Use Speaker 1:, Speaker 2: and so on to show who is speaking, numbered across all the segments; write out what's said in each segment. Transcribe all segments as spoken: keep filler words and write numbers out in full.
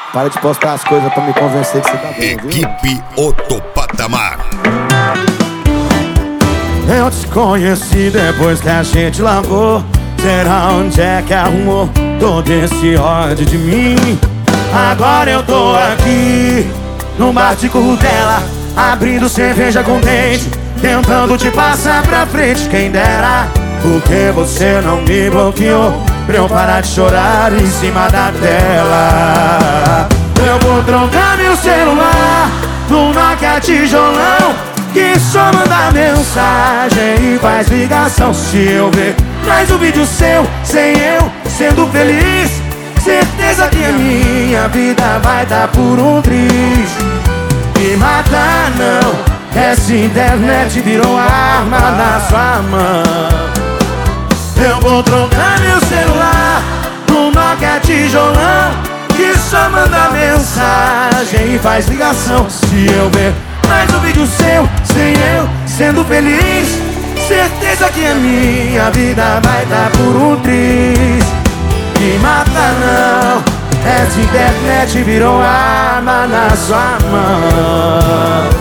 Speaker 1: Para de postar as coisas pra me convencer que você tá bem, viu?
Speaker 2: Equipe Outro Patamar.
Speaker 1: Eu te conheci depois que a gente largou. Será onde é que arrumou todo esse ódio de mim? Agora eu tô aqui no bar de Currutela, abrindo cerveja com dente, tentando te passar pra frente. Quem dera, porque você não me bloqueou pra eu parar de chorar em cima da tela. Eu vou trocar meu celular no Nokia tijolão, que só manda mensagem e faz ligação. Se eu ver mais um vídeo seu, sem eu sendo feliz, certeza que a minha vida vai dar por um triz. Me matar não, essa internet virou arma na sua mão. Eu vou trocar meu celular no Nokia tijolão, que só manda mensagem e faz ligação. Se eu ver mais um vídeo seu, sem eu sendo feliz, certeza que a minha vida vai dar por um triz. Me mata não, essa internet virou arma na sua mão.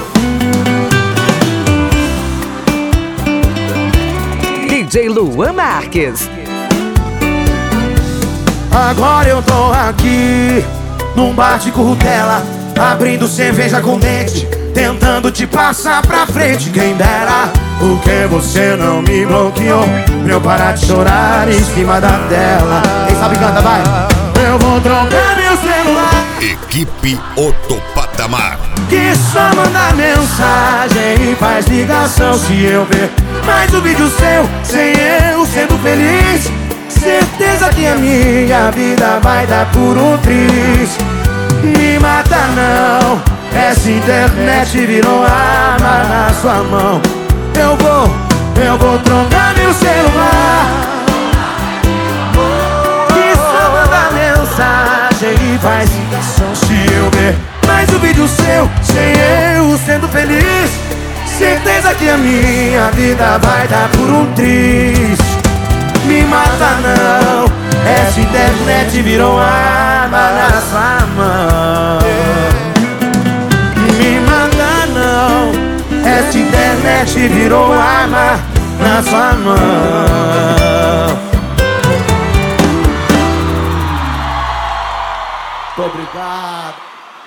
Speaker 3: D J Luan Marques.
Speaker 1: Agora eu tô aqui num bar de Currutela, abrindo cerveja com dente, tentando te passar pra frente. Quem dera, porque você não me bloqueou pra eu parar de chorar em cima da tela. Quem sabe canta, vai. Eu vou trocar meu celular,
Speaker 2: Equipe Outro Patamar.
Speaker 1: que só manda mensagem e faz ligação. Se eu ver mais um vídeo seu, sem eu sendo feliz, certeza que a minha vida vai dar por um triz. Me mata não, essa internet virou arma na sua mão. Eu vou, eu vou trocar meu celular, que só manda mensagem e faz ligação. Se eu ver mais um vídeo seu, sem eu sendo feliz, certeza que a minha vida vai dar por um triz. Me mata não, essa internet virou arma na sua mão. Me mata não, essa internet virou arma na sua mão. Muito obrigado.